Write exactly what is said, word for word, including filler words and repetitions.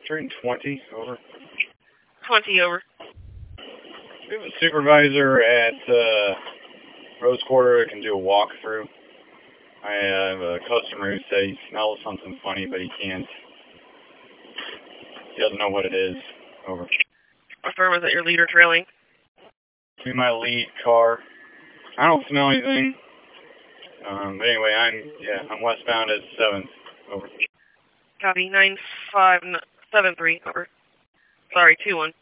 three and twenty, over. twenty, over. We have a supervisor at uh, Rose Quarter that can do a walkthrough. I have a customer who said he smells something funny, but he can't. He doesn't know what it is. Over. Affirm, is that your lead or trailing? Be my lead car. I don't smell anything. Um, but anyway, I'm, yeah, I'm westbound at seventh. Over. Copy, nine five seven three, over. Sorry, two one.